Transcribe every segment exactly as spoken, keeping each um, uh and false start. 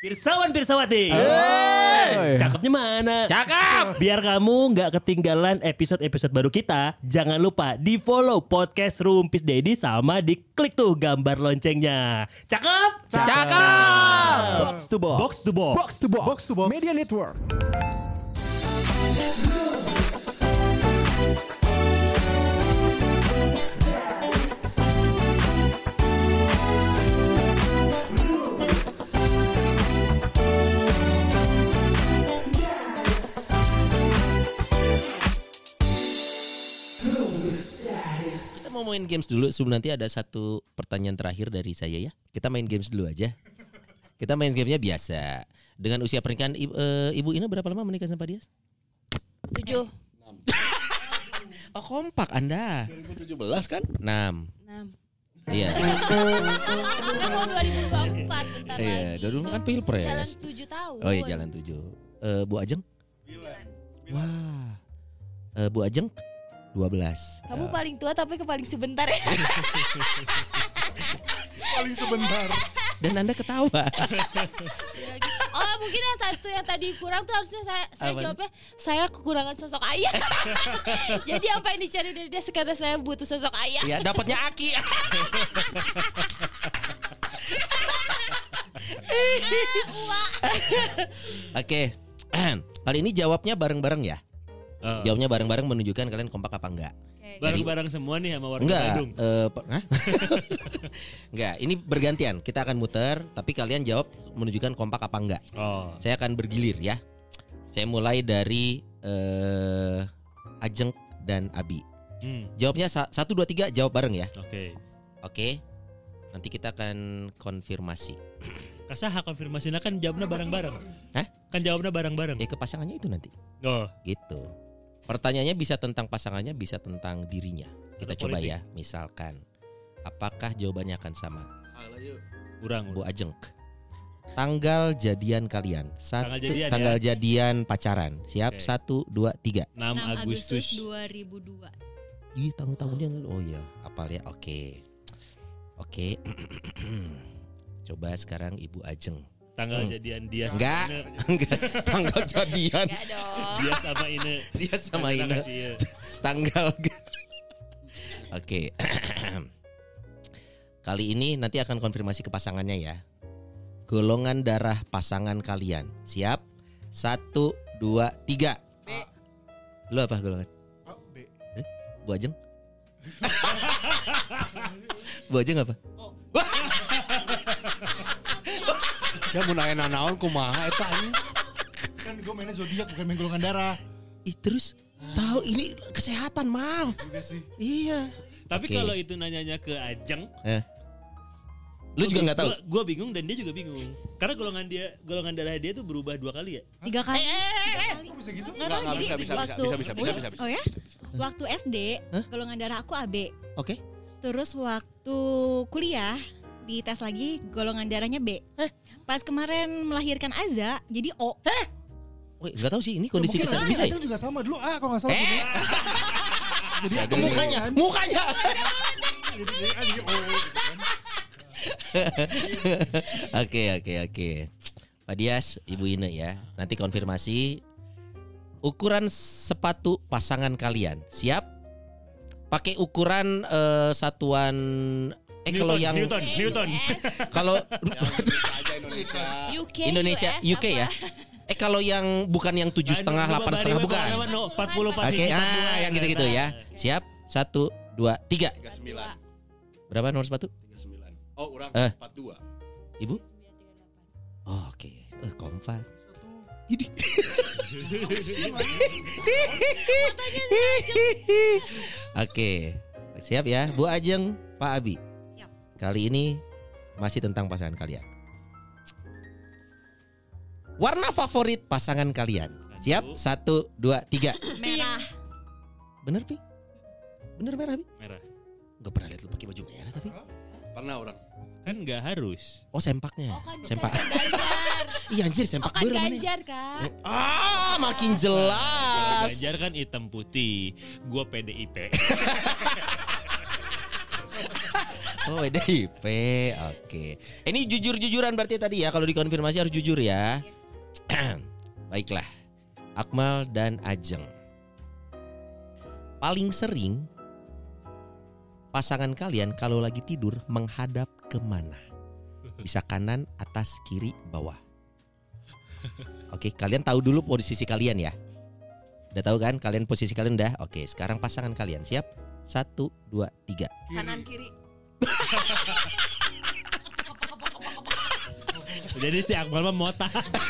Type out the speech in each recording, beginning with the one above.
Pirsawan Pirsawati. Hey. Cakepnya mana? Cakep. Biar kamu nggak ketinggalan episode-episode baru kita, jangan lupa di follow podcast Rumpis Dedi sama diklik tuh gambar loncengnya. Cakep? Cakep. Box to box. Box to box. Box to box. Box to box. Media Network. Mau main games dulu sebelum nanti ada satu pertanyaan terakhir dari saya ya. Kita main games dulu aja. Kita main gamenya biasa. Dengan usia pernikahan ibu, e, ibu Ina berapa lama menikah sama Pak Dias? Tujuh. Oh kompak Anda. dua ribu tujuh belas kan? Enam. Enam. Iya. Mau dua ribu dua puluh empat bentar Iya, lagi. dulu kan pilpres. Jalan tujuh tahun. Oh iya jalan tujuh. E, Bu Ajeng? Wah. E, Bu Ajeng? dua belas. Kamu paling tua tapi ke paling sebentar ya. Paling sebentar. Dan Anda ketawa. Oh mungkin yang satu yang tadi kurang tuh harusnya saya saya Apa? jawabnya saya kekurangan sosok ayah. Jadi apa yang dicari dari dia sekarang saya butuh sosok ayah. Ya dapatnya Aki. Oke. Kali ini jawabnya bareng-bareng ya. Oh. Jawabnya bareng-bareng menunjukkan kalian kompak apa enggak. Bareng-bareng semua nih sama warga Enggak, Bandung. eh, pe- hah? Enggak, ini bergantian. Kita akan muter, tapi kalian jawab menunjukkan kompak apa enggak. Oh. Saya akan bergilir ya. Saya mulai dari eh, Ajeng dan Abi. Hmm. Jawabnya sa- satu dua tiga jawab bareng ya. Oke. Oke. Nanti kita akan konfirmasi. Kasaha konfirmasinya kan jawabnya bareng-bareng. Hah? Kan jawabnya bareng-bareng. Ya ke pasangannya itu nanti. Oh. Gitu. Pertanyaannya bisa tentang pasangannya, bisa tentang dirinya. Kita Atau coba politik. ya. Misalkan, apakah jawabannya akan sama? Salah yuk. Kurang. Bu Ajeng. Tanggal jadian kalian. Satu, Tanggal jadian ya. tanggal jadian pacaran. Siap? Oke. Satu, dua, tiga. enam Agustus. dua ribu dua. Ih, tahun-tahunnya. Oh iya, apal ya. Oke. Oke. Coba sekarang Ibu Ajeng. Tanggal Hmm. jadian dia sama Enggak. Ine. Enggak. Tanggal jadian. Enggak dong. Dia sama Ine. Dia sama Terima Ine. kasih, ya. Tanggal. Oke. Kali ini nanti akan konfirmasi ke pasangannya ya. Golongan darah pasangan kalian. Siap? Satu, dua, tiga. B. Lu apa golongan? Oh, B. Eh? Bu Ajeng? Bu Ajeng apa? Saya mau nanya naon kumaha eta anjing. Kan gue mainnya zodiak bukan main golongan darah. Ih terus tahu ini kesehatan mal. Juga sih. Iya. Tapi Oke. kalau itu nanyanya ke Ajeng, Eh. Lu juga nggak tahu? Gue bingung dan dia juga bingung. Karena golongan dia, golongan darah dia tuh berubah dua kali ya. Tiga kali. Kok bisa gitu? Nggak Enggak, tahu, enggak jadi bisa, bisa, bisa, waktu- bisa, bisa, bisa, bisa, bisa. Oh ya? Waktu S D, Hah? golongan darah aku A B. Oke. Terus waktu kuliah, dites lagi golongan darahnya B. Pas kemarin melahirkan Aza, jadi O. Wih, nggak tahu sih ini kondisi Mungkin kesehatan Ajeng- bisa ya? Ajeng juga sama dulu. Ah, kalau nggak salah. Eh. Jadi Aduh, mukanya, mukanya. Jadi dia kan jadi oh gitu kan. Oke, oke, oke. Pak Dias, Ibu Ine ya. Nanti konfirmasi ukuran sepatu pasangan kalian. Siap? Pakai ukuran eh, satuan eh kalau Newton, yang Newton, Newton. kalau Aja Indonesia. U K, Indonesia U S, U K ya. apa? Eh kalau yang bukan yang tujuh setengah, delapan setengah bukan. empat puluh Oke, ah yang gitu-gitu ya. Siap? Satu, dua, tiga. tiga puluh sembilan. Berapa nomor sepatu? tiga puluh sembilan. Oh, urang Eh. empat puluh dua. Ibu? Oh, oke. Eh, kompak. Ini. Oke. Siap ya, Bu Ajeng, Pak Abi. Siap. Kali ini masih tentang pasangan kalian. Warna favorit pasangan kalian. Siap? Satu, dua, tiga. Merah. Bener, Pi? Bener merah, Bi? Merah. Gak pernah lihat lu pakai baju merah tapi. Pernah orang. Kan nggak harus. Oh, sempaknya. Oh kan Sempak. kan Ganjar. Iya anjir, Oh sempak kan bener mana? Ganjar kan. Ah, makin jelas. Ganjar kan hitam putih. Gua P D I P. Oh, W D I P. Oke. Ini jujur-jujuran berarti tadi ya. Kalau dikonfirmasi harus jujur ya. Baiklah. Akmal dan Ajeng. Paling sering pasangan kalian kalau lagi tidur menghadap kemana? Bisa kanan, atas, kiri, bawah. Oke, kalian tahu dulu posisi kalian ya. Udah tahu kan? Kalian posisi kalian udah. Oke, sekarang pasangan kalian siap? Satu, dua, tiga. Kanan kiri. Jadi si Akmal mah mota.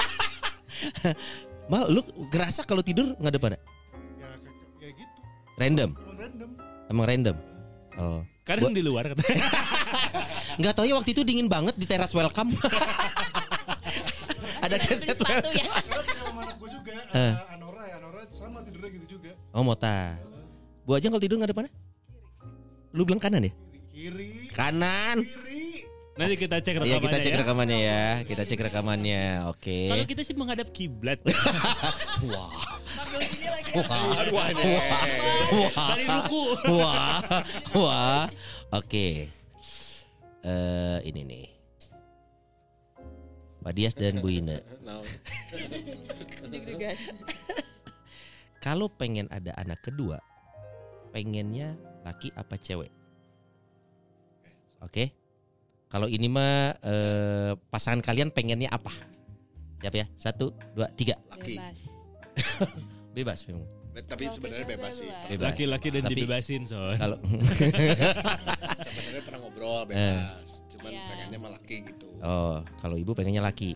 Mal, lu ngerasa kalau tidur ngadep mana? Ya kayak gitu. Random. Emang random. Emang random. Oh. Kadang di luar katanya. Nggak tahu ya waktu itu dingin banget di teras welcome. Ada keset sepatu ya. Karena punya sama anak gue juga, Eh. ada Anora ya, Anora sama tidurnya gitu juga. Oh, mota. Bu Ajeng kalau tidur ngadep mana? Lu bilang kanan ya? Kiri, Kanan. kiri. Nanti kita cek rekamannya Iya, kita cek ya. rekamannya ya. Kita cek rekamannya. Oke. Kalau kita sih menghadap kiblat. Sambil gini lagi. Wah. Wah. Dari ruku. Wah. Wah. Oke. Eh, ini nih. Pak Dias dan Bu Ine. Deg-degan. Kalau pengen ada anak kedua, pengennya laki apa cewek? Oke. Kalau ini mah eh, pasangan kalian pengennya apa? Siap ya? Satu, dua, tiga. Laki. Bebas. Bebas memang. Be- Tapi sebenarnya bebas sih. Bebas. Laki-laki dan Tapi- dibebasin son. Kalau Sebenarnya pernah ngobrol bebas. Cuman Iya. pengennya mah laki gitu. oh, kalau ibu pengennya laki.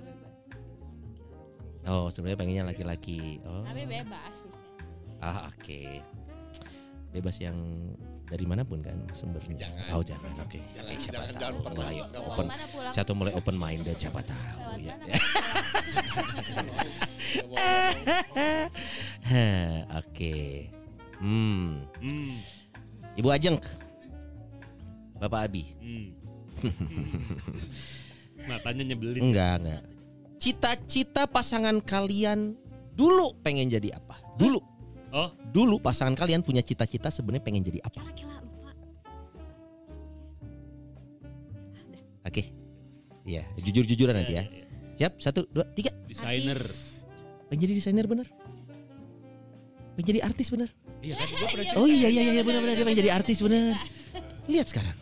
Oh, sebenarnya pengennya laki-laki. Oh. Tapi bebas sih. Ah, oke. Bebas yang dari manapun kan sumbernya. Jangan. Oh, jangan. Oke. Jangan, Eh, siapa jangan, tahu. jangan pernah. Mulai Nggak open. Mana pulang? Satu mulai open minded siapa tahu Lewat ya. mana pulang? Hah, oke. Hmm. Hmm. Ibu Ajeng. Bapak Abi. Hmm. Matanya nyebelin. Enggak, enggak. Cita-cita pasangan kalian dulu pengen jadi apa? Dulu. Oh, Dulu pasangan kalian punya cita-cita sebenarnya pengen jadi apa? Kela-kela lupa. Oke. Iya, jujur-jujuran nanti ya. iya, iya. Siap? Satu, dua, tiga. Desainer. Pengen jadi desainer bener? Pengen jadi artis bener? Iya kan gue pernah Oh iya iya iya benar-benar dia pengen jadi artis bener. Lihat sekarang.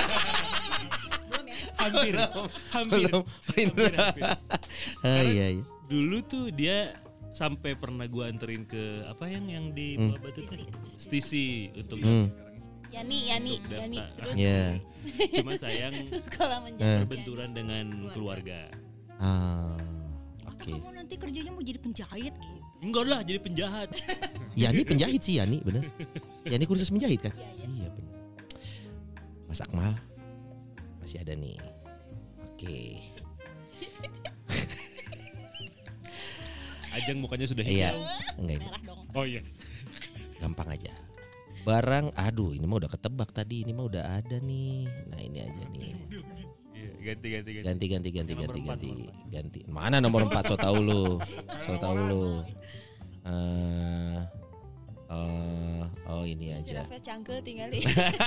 hampir. Hampir. Belum. Hampir, hampir. Ah iya iya. Dulu tuh dia sampai pernah gue anterin ke apa yang yang di Hmm. Buah Batu tuh? Stisi untuk Hmm. Yani, Yani, untuk Yani. daftar. Terus Iya. Cuman sayang sekolah Eh. menjadi berbenturan dengan keluarga. Ah. Oke. Kamu nanti kerjanya mau jadi penjahit gitu. Enggak lah jadi penjahat. Yani penjahit sih Yani bener. Yani kursus menjahit kan? Iya bener. Mas Akmal masih ada nih. Oke. Ajeng mukanya sudah Iya. hijau. Enggak ini. Merah dong. Oh iya. Gampang aja. Barang, aduh ini mah udah ketebak tadi, ini mah udah ada nih. Nah ini aja nih. Iya, ganti ganti ganti. Ganti ganti ganti Nomor ganti empat, ganti nomor empat. ganti. Mana nomor empat? So tahu lu. So tahu lu. Eh, eh, oh ini Si aja. Rafael cangkel tinggalin.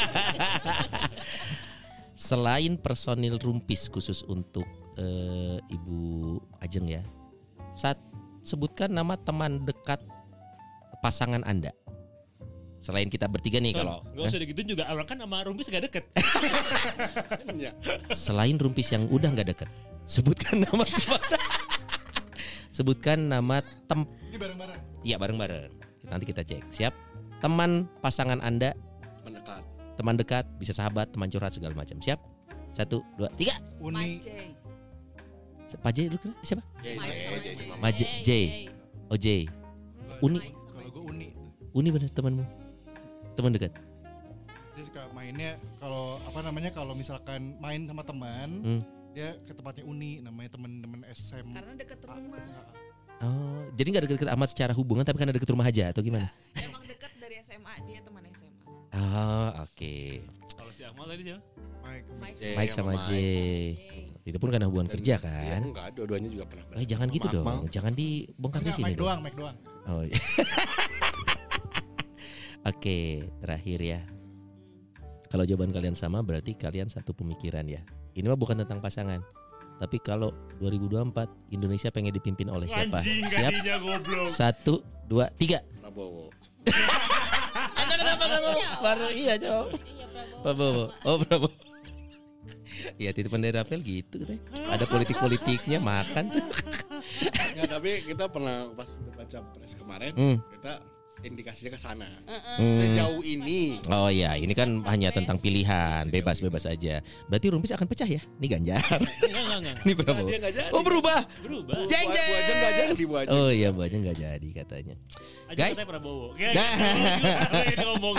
Selain personil rumpis khusus untuk eh, Ibu Ajeng ya. Saat sebutkan nama teman dekat pasangan Anda. Selain kita bertiga nih kalau Gak usah digituin juga orang kan sama Rumpis gak deket. Iya. selain rumpis yang udah nggak deket, sebutkan nama teman. Sebutkan nama tem. Ini bareng-bareng. Iya bareng-bareng. Nanti kita cek. Siap? Teman pasangan Anda, Mendekat. teman dekat, bisa sahabat, teman curhat segala macam. Siap? Satu, dua, tiga. Uni. Majay. Pak J, lu kenal? Siapa? Jay, Mike Jay, sama Jay. Jay. Maj J. Oh J. Uni. Mike sama Kalau gue Jay. Uni. Uni bener temanmu. Teman dekat. Dia suka mainnya kalau apa namanya kalau misalkan main sama teman, Hmm. dia ke tempatnya Uni, namanya teman-teman S M. Karena deket rumah. Oh, jadi nggak deket-deket amat secara hubungan, tapi kan ada deket rumah aja atau gimana? Emang deket dari S M A, dia teman S M A. Oh, oke. Kalau si Akmal tadi siapa? Mike. Mike Jay Mike sama J. Itu pun karena hubungan Dan- kerja Iya, kan. enggak, dua-duanya juga pernah. Eh jangan gitu Sama dong, Akmal. jangan dibongkar di Enggak, sini Mike dong. doang, Mike doang. Oh, iya. Oke, terakhir ya. Kalau jawaban kalian sama berarti kalian satu pemikiran ya. Ini mah bukan tentang pasangan. Tapi kalau dua ribu dua puluh empat Indonesia pengen dipimpin oleh siapa? Anjing Siap? kadinya goblok. Satu, dua, tiga. Prabowo. Anda kenapa nggak ngomong? Baru iya jawab. Iya Prabowo. Prabowo. Oh Prabowo. Iya titipan dari Rafael gitu katanya. Ada politik-politiknya makan. Nggak, tapi kita pernah pas baca pres kemarin, Hmm. kita indikasinya ke sana. Hmm. Sejauh ini Oh iya, ini kan hanya tentang pilihan, bebas-bebas aja. Berarti Rumpis akan pecah ya? Ini Ganjar. Enggak enggak enggak. Ini Prabowo. dia nggak jadi. Oh berubah. Berubah. Bu, Jeng, Bu jeng. Ajeng nggak jadi Bu Ajeng. Oh iya, Bu Ajeng nggak jadi katanya. Aja Guys. katanya Prabowo. Kayak Nah. ini ngomong.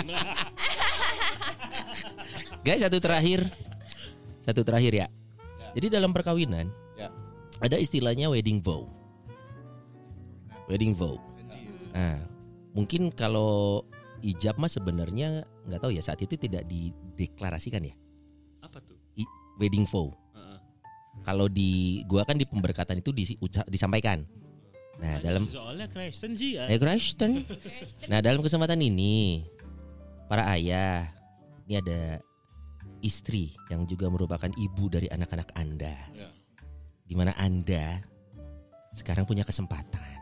Guys, satu terakhir. Satu terakhir ya. Jadi dalam perkawinan Ya. ada istilahnya wedding vow. Wedding vow. Nah, mungkin kalau ijab mah sebenarnya nggak tahu ya, saat itu tidak dideklarasikan ya. Apa tuh? I- wedding vow. Heeh. Kalau di gua kan di pemberkatan itu disi- uca- disampaikan. Nah, dalam soalnya Kristen sih ya. eh Kristen. Nah, dalam kesempatan ini para ayah, ini ada istri yang juga merupakan ibu dari anak-anak Anda. Ya. Di mana Anda sekarang punya kesempatan.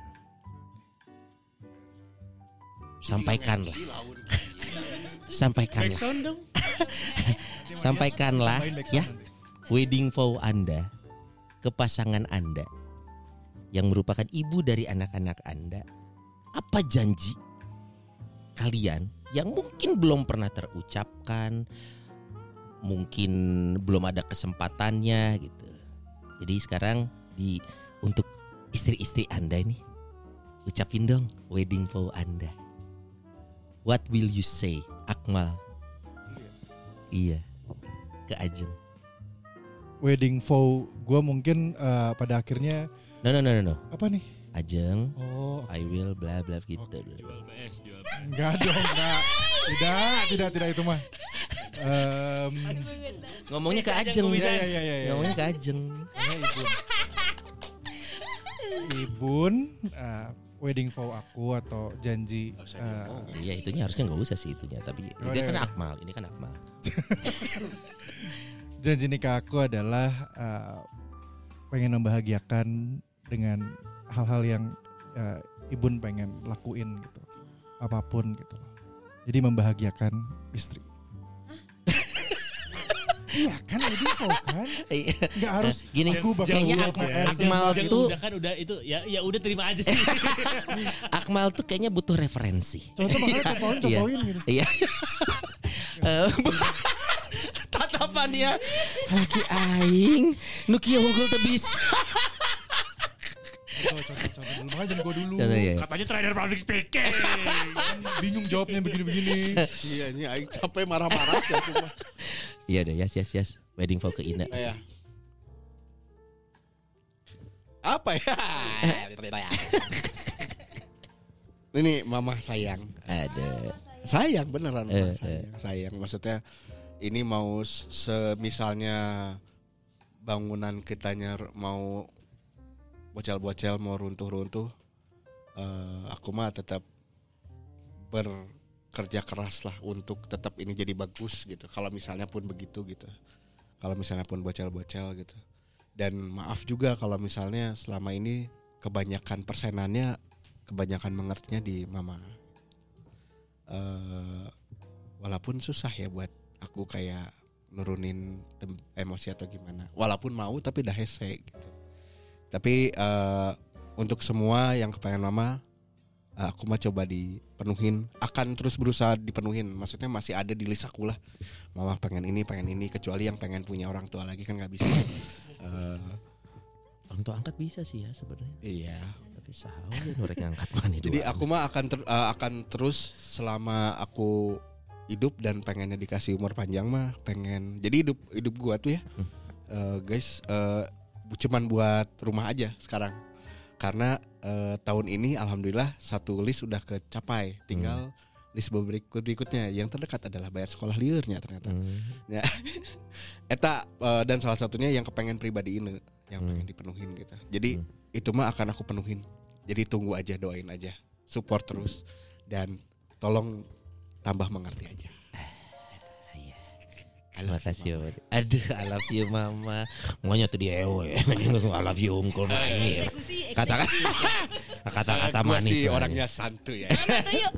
Sampaikanlah, Si laun. sampaikanlah, Backsound dong. sampaikanlah ya wedding vow Anda ke pasangan Anda yang merupakan ibu dari anak-anak Anda. Apa janji kalian yang mungkin belum pernah terucapkan, mungkin belum ada kesempatannya gitu. Jadi sekarang di untuk istri-istri Anda ini, ucapin dong wedding vow Anda. What will you say, Akmal? Iya, ke Ajeng. Wedding vow gue mungkin eh, pada akhirnya No no no no no. apa nih? Ajeng, Oh, I will bla bla gitu. Jual B S, jual B S. enggak dong, enggak. Tidak, tidak, tidak itu mah. Em, Ngomongnya ke Ajeng, Ajeng. gua bisa. ya, ya, ya, ya, ya. Ngomongnya ke Ajeng. Ya, Ibun. Ibun, eh, wedding vow aku atau janji Nggak usah eh, diomongin. Iya itunya harusnya nggak usah sih itunya, tapi Oh, ini iya, kan iya. Akmal, ini kan Akmal. janji nikah aku adalah eh, pengen membahagiakan dengan hal-hal yang eh, Ibun pengen lakuin gitu, apapun gitu. Jadi membahagiakan istri. Iya kan, wedding vow kan? Nggak harus Gini, aku bakal kayaknya buat Ak- P S. Akmal Jangan tuh udah kan udah itu ya ya udah terima aja sih. Akmal tuh kayaknya butuh referensi. Contoh makanya contohin, Iya. contohin gitu. Iya. Eh, Tatapan dia lagi aing nu kieu unggul teu bisa. Contoh, contoh, contoh dulu. Makanya jangan gue dulu. Contoh, ya. Katanya trainer public speaking. Bingung jawabnya begini-begini. Iya ini aing capek marah-marah ya cuma. Iya deh, yes yes yes. Wedding vow ke Ina. Ya. Apa ya? Ini mama sayang. Ada. Sayang beneran Eh, mama sayang. Sayang maksudnya ini mau s- semisalnya bangunan kitanya r- mau bocel-bocel mau runtuh-runtuh, eh, aku mah tetap bekerja keras lah untuk tetap ini jadi bagus gitu. Kalau misalnya pun begitu gitu. Kalau misalnya pun bocel-bocel gitu. Dan maaf juga kalau misalnya selama ini kebanyakan persenannya kebanyakan mengertinya di mama. Eh, walaupun susah ya buat aku kayak nurunin tem- emosi atau gimana. Walaupun mau tapi dah hese gitu. Tapi eh, untuk semua yang kepengen mama, eh, aku mah coba dipenuhin. Akan terus berusaha dipenuhin. Maksudnya masih ada di list aku lah. Mama pengen ini, pengen ini. Kecuali yang pengen punya orang tua lagi kan nggak bisa. Eh, Orang tua angkat bisa sih ya sebenarnya. iya. Tapi saha we nu rek ngangkat maneh Jadi dua. aku mah akan ter- eh, akan terus selama aku hidup dan pengennya dikasih umur panjang mah pengen. Jadi hidup hidup gua tuh ya, eh, guys, eh, bu- cuman buat rumah aja sekarang. Karena eh, tahun ini alhamdulillah satu list udah kecapai. Tinggal list berikut berikutnya. Yang terdekat adalah bayar sekolah liurnya ternyata. Hmm. Ya. Eta eh, dan salah satunya yang kepengen pribadi ini yang Hmm. pengen dipenuhin gitu. Jadi itu mah akan aku penuhin. Jadi tunggu aja, doain aja, support terus dan tolong tambah mengerti aja. Makasih Mama. Aduh, I love you Mama. Maunya tuh di ewe. I love you Uncle Mail. Kata-kata kata-kata Gua manis. sih lah. orangnya santuy ya. Foto yuk.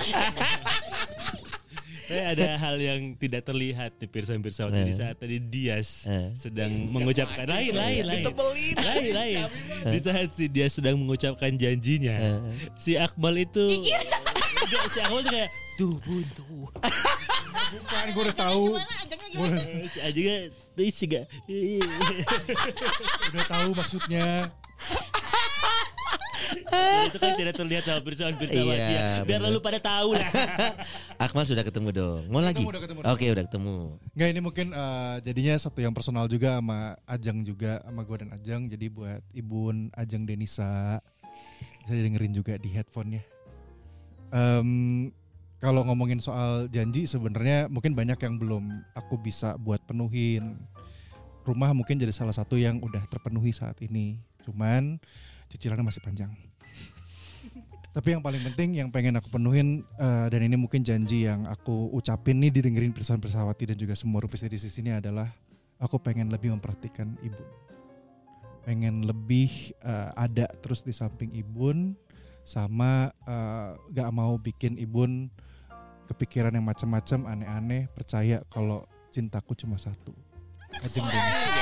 Eh, ada hal yang tidak terlihat di pirsa-pirsa di saat tadi Dias Eh. sedang mengucapkan lain lain lain lain lain di saat si Dias sedang mengucapkan janjinya si Akmal itu si Akmal tuh kayak tuh buntu Bukan, gue udah tahu. si Ajengnya tuh juga Udah tahu maksudnya. itu kan tidak terlihat sama pirsawan-pirsawan Iya, dia biar bener. lalu pada tahu lah. Akmal sudah ketemu dong. Mau lagi? udah ketemu, Oke, udah ketemu. Nggak, ini mungkin eh, jadinya satu yang personal juga sama Ajeng juga, sama gue dan Ajeng. Jadi buat Ibun Ajeng Denisa bisa didengerin juga di headphone-nya. Em, kalau ngomongin soal janji sebenarnya mungkin banyak yang belum aku bisa buat penuhin. Rumah mungkin jadi salah satu yang udah terpenuhi saat ini. Cuman cicilannya masih panjang. Tapi yang paling penting yang pengen aku penuhin uh, dan ini mungkin janji yang aku ucapin nih didengerin pirsawan-pirsawati dan juga semua rupis di sini adalah aku pengen lebih memperhatikan Ibun. Pengen lebih uh, ada terus di samping Ibun sama uh, gak mau bikin Ibun kepikiran yang macam-macam aneh-aneh, percaya kalau cintaku cuma satu. Ajeng Denisa.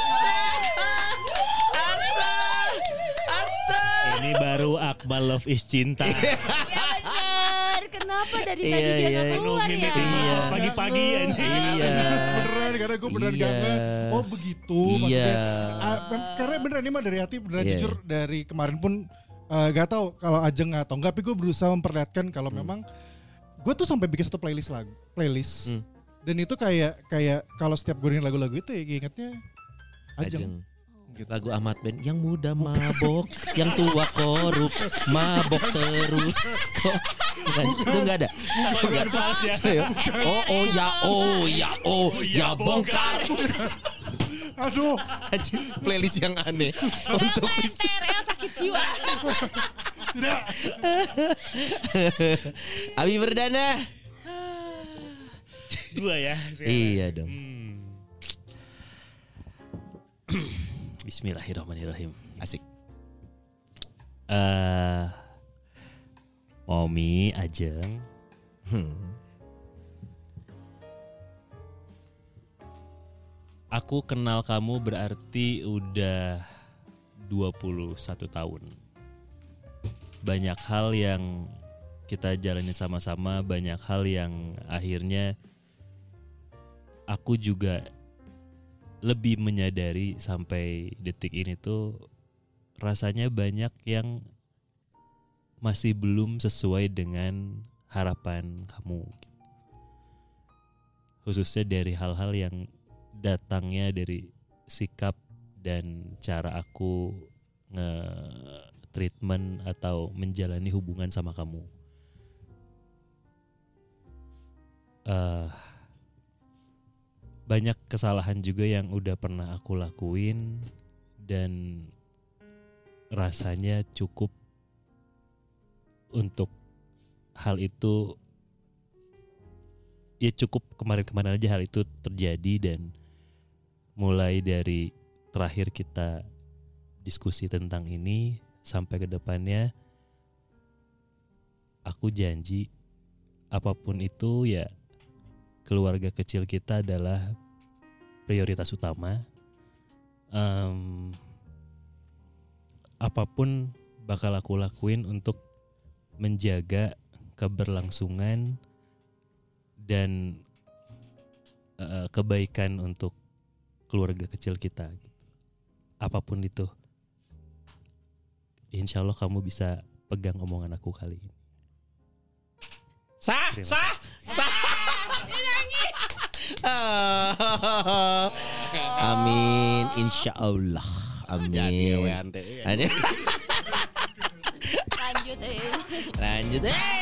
Ini baru Akmal Love is Cinta. Ya benar. Kenapa dari tadi Iya, dia iya, nggak keluar Mimik ya? iya. Pagi-pagi aja. Iya. Beneran karena gue beneran Iya. kangen. Oh begitu Iya. maksudnya. Ah, mem- karena beneran ini mah dari hati beneran Iya. jujur dari kemarin pun uh, gak tahu kalau Ajeng atau enggak, tapi gue berusaha memperlihatkan kalau Hmm. memang gue tuh sampai bikin satu playlist lagu, playlist. Hmm. Dan itu kayak kayak kalau setiap gue dengerin lagu-lagu itu ya ingatnya Ajeng. Ajeng. Gitu. Lagu Ahmad Ben yang muda mabok, yang tua korup, mabok terus. Kok bukan, itu enggak ada. Sama Iwan Fals ya. Oh oh ya oh ya oh ya bongkar. Aduh, Ajis, playlist yang aneh untuk Ter ya sakit jiwa. Abi Perdana. Dua ya. sekarang. Iya dong. Hmm. Bismillahirrahmanirrahim. Asik. Eh, Momi Ajeng, Hmm. aku kenal kamu berarti udah dua puluh satu tahun. Banyak hal yang kita jalani sama-sama, banyak hal yang akhirnya aku juga lebih menyadari sampai detik ini tuh rasanya banyak yang masih belum sesuai dengan harapan kamu. Khususnya dari hal-hal yang datangnya dari sikap dan cara aku nge-treatment atau menjalani hubungan sama kamu. Uh, banyak kesalahan juga yang udah pernah aku lakuin dan rasanya cukup untuk hal itu, ya cukup kemarin-kemarin aja hal itu terjadi. Dan mulai dari terakhir kita diskusi tentang ini sampai ke depannya, aku janji apapun itu ya keluarga kecil kita adalah prioritas utama. Um, apapun bakal aku lakuin untuk menjaga keberlangsungan dan uh, kebaikan untuk keluarga kecil kita. Apapun itu, insya Allah kamu bisa pegang omongan aku kali ini. Sah, Terima sah, sah. Amin, insya Allah. Amin. Jadi we ante. Lanjut, Lanjut eh. lanjut. Eh.